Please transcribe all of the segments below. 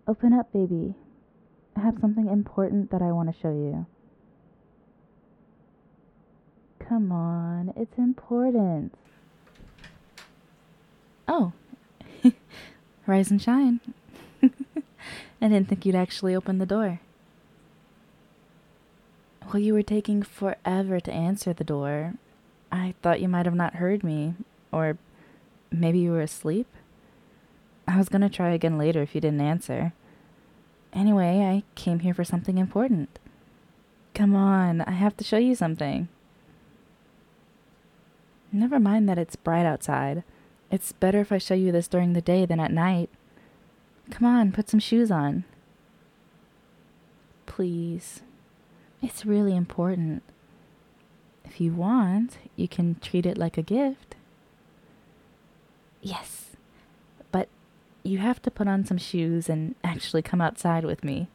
Open up, baby. I have something important that I want to show you. Come on, it's important. Oh, rise and shine. I didn't think you'd actually open the door. Well, you were taking forever to answer the door. I thought you might have not heard me, or maybe you were asleep. I was gonna try again later if you didn't answer. Anyway, I came here for something important. Come on, I have to show you something. Never mind that it's bright outside. It's better if I show you this during the day than at night. Come on, put some shoes on. Please. It's really important. If you want, you can treat it like a gift. Yes, but you have to put on some shoes and actually come outside with me.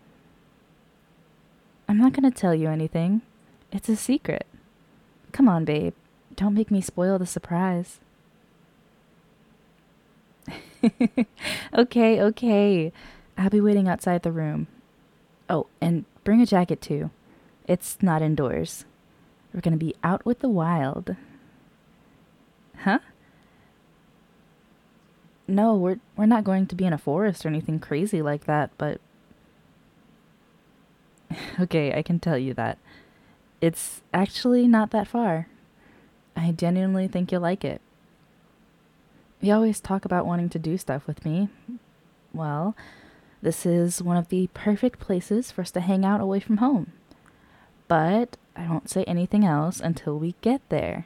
I'm not going to tell you anything. It's a secret. Come on, babe. Don't make me spoil the surprise. Okay. I'll be waiting outside the room. Oh, and bring a jacket too. It's not indoors. We're gonna be out with the wild. Huh? No, we're not going to be in a forest or anything crazy like that, but okay, I can tell you that. It's actually not that far. I genuinely think you'll like it. You always talk about wanting to do stuff with me. Well, this is one of the perfect places for us to hang out away from home. But I won't say anything else until we get there.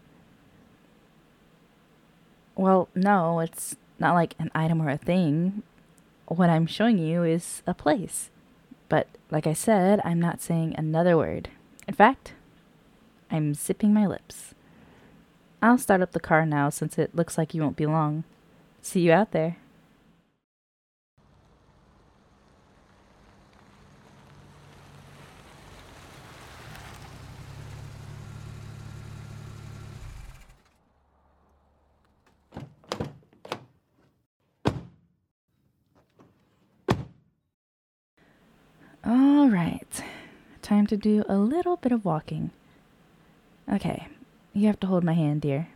Well, no, it's not like an item or a thing. What I'm showing you is a place. But like I said, I'm not saying another word. In fact, I'm zipping my lips. I'll start up the car now since it looks like you won't be long. See you out there. All right. Time to do a little bit of walking. Okay, you have to hold my hand, dear.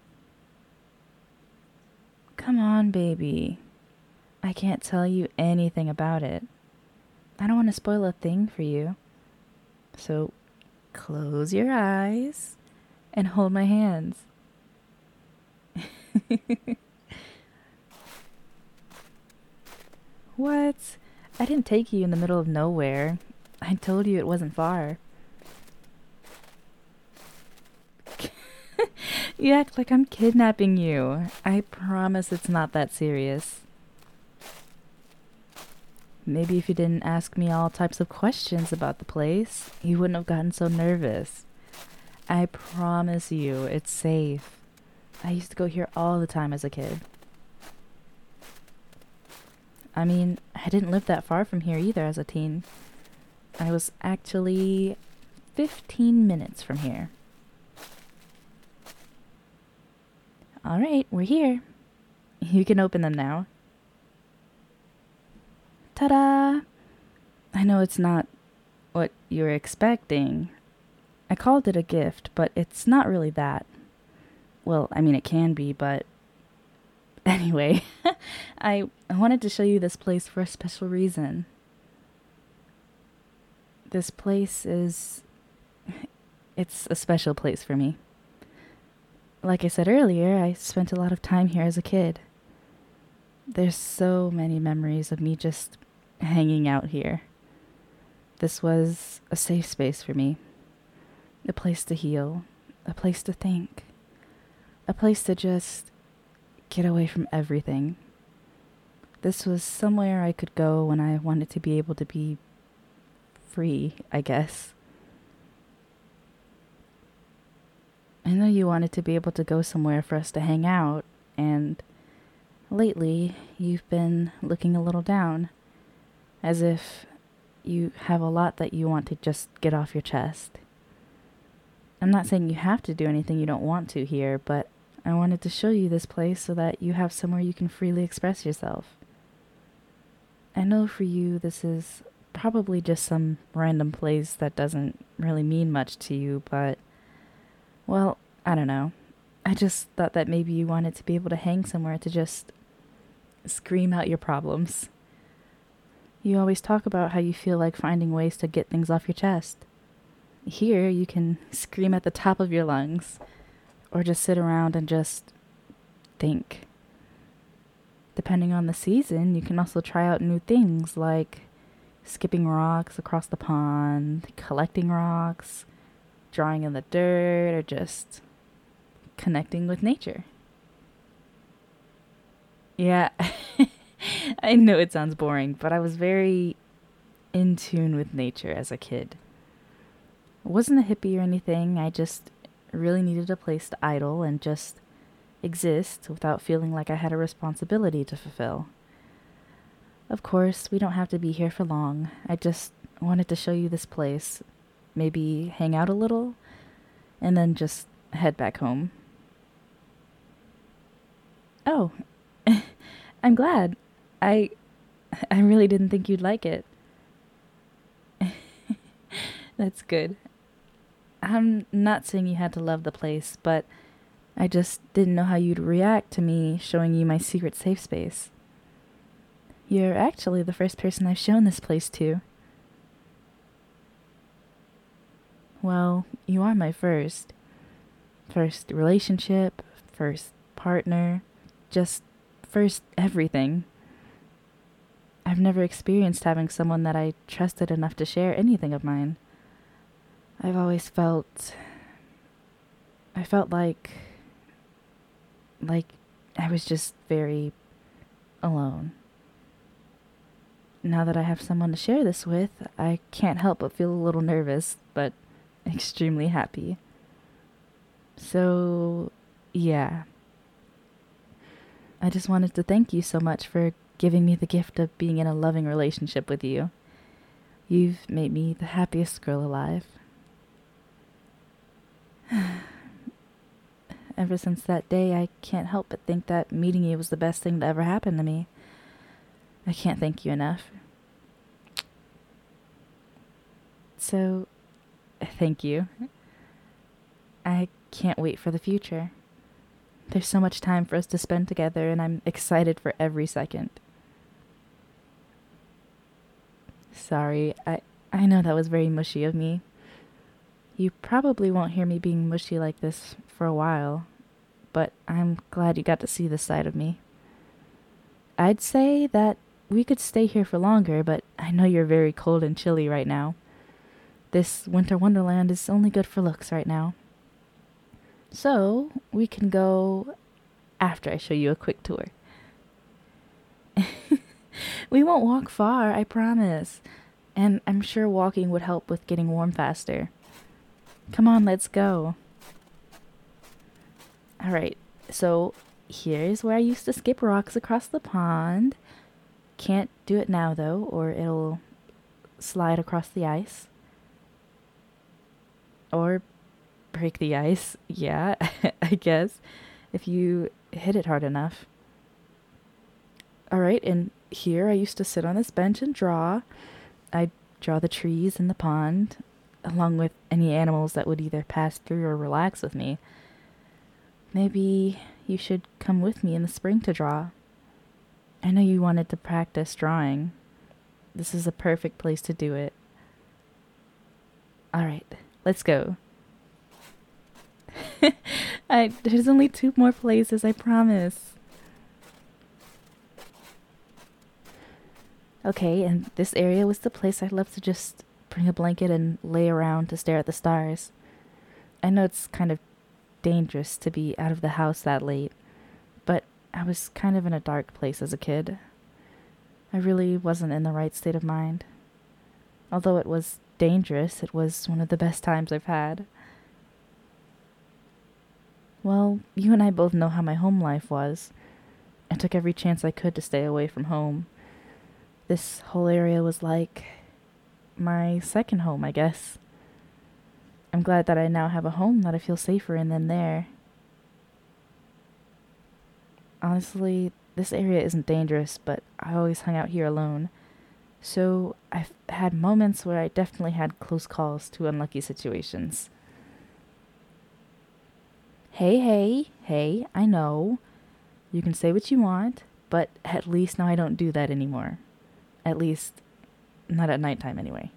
Come on, baby. I can't tell you anything about it. I don't want to spoil a thing for you. So close your eyes and hold my hands. What? I didn't take you in the middle of nowhere. I told you it wasn't far. You act like I'm kidnapping you. I promise it's not that serious. Maybe if you didn't ask me all types of questions about the place, you wouldn't have gotten so nervous. I promise you, it's safe. I used to go here all the time as a kid. I mean, I didn't live that far from here either as a teen. I was actually 15 minutes from here. All right, we're here. You can open them now. Ta-da! I know it's not what you were expecting. I called it a gift, but it's not really that. Well, I mean, it can be, but anyway, I wanted to show you this place for a special reason. This place is... It's a special place for me. Like I said earlier, I spent a lot of time here as a kid. There's so many memories of me just hanging out here. This was a safe space for me. A place to heal. A place to think. A place to just get away from everything. This was somewhere I could go when I wanted to be able to be free, I guess. I know you wanted to be able to go somewhere for us to hang out, and lately you've been looking a little down, as if you have a lot that you want to just get off your chest. I'm not saying you have to do anything you don't want to here, but I wanted to show you this place so that you have somewhere you can freely express yourself. I know for you this is probably just some random place that doesn't really mean much to you, but, well, I don't know. I just thought that maybe you wanted to be able to hang somewhere to just scream out your problems. You always talk about how you feel like finding ways to get things off your chest. Here, you can scream at the top of your lungs, or just sit around and just think. Depending on the season, you can also try out new things like skipping rocks across the pond, collecting rocks, drawing in the dirt, or just connecting with nature. Yeah, I know it sounds boring, but I was very in tune with nature as a kid. I wasn't a hippie or anything, I just really needed a place to idle and just exist without feeling like I had a responsibility to fulfill. Of course, we don't have to be here for long. I just wanted to show you this place, maybe hang out a little, and then just head back home. Oh, I'm glad. I I really didn't think you'd like it. That's good. I'm not saying you had to love the place, but I just didn't know how you'd react to me showing you my secret safe space. You're actually the first person I've shown this place to. Well, you are my first. First relationship, first partner, just first everything. I've never experienced having someone that I trusted enough to share anything of mine. I've always I felt like I was just very alone. Now that I have someone to share this with, I can't help but feel a little nervous, but extremely happy. So, yeah. I just wanted to thank you so much for giving me the gift of being in a loving relationship with you. You've made me the happiest girl alive. Ever since that day, I can't help but think that meeting you was the best thing to ever happen to me. I can't thank you enough. So, thank you. I can't wait for the future. There's so much time for us to spend together, and I'm excited for every second. Sorry, I know that was very mushy of me. You probably won't hear me being mushy like this for a while, but I'm glad you got to see this side of me. I'd say that we could stay here for longer, but I know you're very cold and chilly right now. This winter wonderland is only good for looks right now. So, we can go after I show you a quick tour. We won't walk far, I promise. And I'm sure walking would help with getting warm faster. Come on, let's go. Alright, so here's where I used to skip rocks across the pond. Can't do it now though, or it'll slide across the ice. Or break the ice, yeah, I guess, if you hit it hard enough. Alright, and here I used to sit on this bench and draw. I'd draw the trees and the pond, along with any animals that would either pass through or relax with me. Maybe you should come with me in the spring to draw. I know you wanted to practice drawing. This is a perfect place to do it. Alright, let's go. There's only 2 more places, I promise. Okay, and this area was the place I'd love to just bring a blanket and lay around to stare at the stars. I know it's kind of dangerous to be out of the house that late, but I was kind of in a dark place as a kid. I really wasn't in the right state of mind. Although it was dangerous, it was one of the best times I've had. Well, you and I both know how my home life was. I took every chance I could to stay away from home. This whole area was like my second home, I guess. I'm glad that I now have a home that I feel safer in than there. Honestly, This area isn't dangerous, but I always hung out here alone. So I've had moments where I definitely had close calls to unlucky situations. Hey, I know. You can say what you want, but at least now I don't do that anymore. At least, not at nighttime anyway.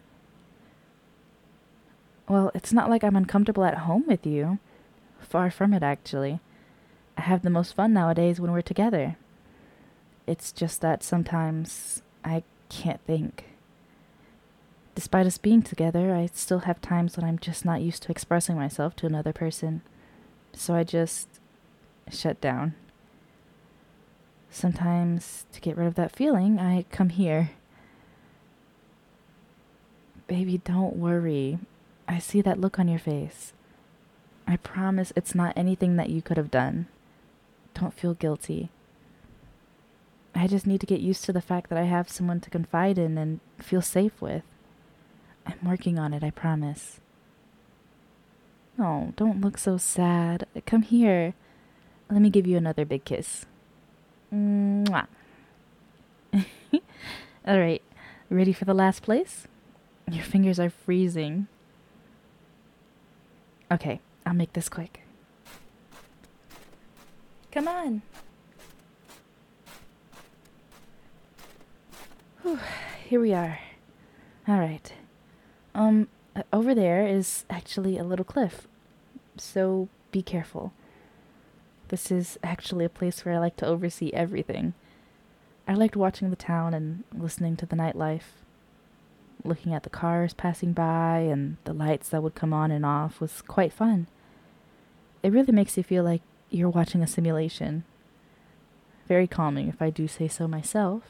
Well, it's not like I'm uncomfortable at home with you. Far from it, actually. I have the most fun nowadays when we're together. It's just that sometimes I can't think. Despite us being together, I still have times when I'm just not used to expressing myself to another person. So I just shut down. Sometimes, to get rid of that feeling, I come here. Baby, don't worry. I see that look on your face. I promise it's not anything that you could have done. Don't feel guilty. I just need to get used to the fact that I have someone to confide in and feel safe with. I'm working on it, I promise. Oh, don't look so sad. Come here. Let me give you another big kiss. Mwah. Alright, ready for the last place? Your fingers are freezing. Okay, I'll make this quick. Come on. Whew, here we are. Alright. Over there is actually a little cliff. So be careful. This is actually a place where I like to oversee everything. I liked watching the town and listening to the nightlife. Looking at the cars passing by and the lights that would come on and off was quite fun. It really makes you feel like you're watching a simulation. Very calming, if I do say so myself.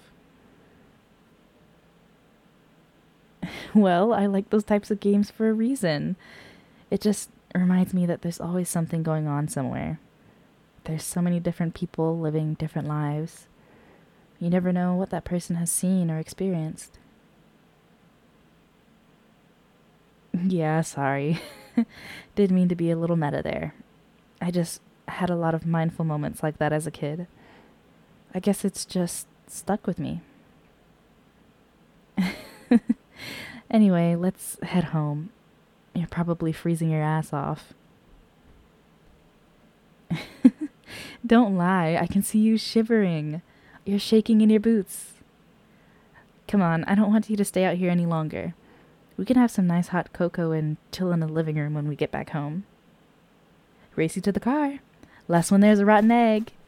Well, I like those types of games for a reason. It just reminds me that there's always something going on somewhere. There's so many different people living different lives. You never know what that person has seen or experienced. Yeah, sorry. Didn't mean to be a little meta there. I just had a lot of mindful moments like that as a kid. I guess it's just stuck with me. Anyway, let's head home. You're probably freezing your ass off. Don't lie, I can see you shivering. You're shaking in your boots. Come on, I don't want you to stay out here any longer. We can have some nice hot cocoa and chill in the living room when we get back home. Race you to the car. Last one there's a rotten egg.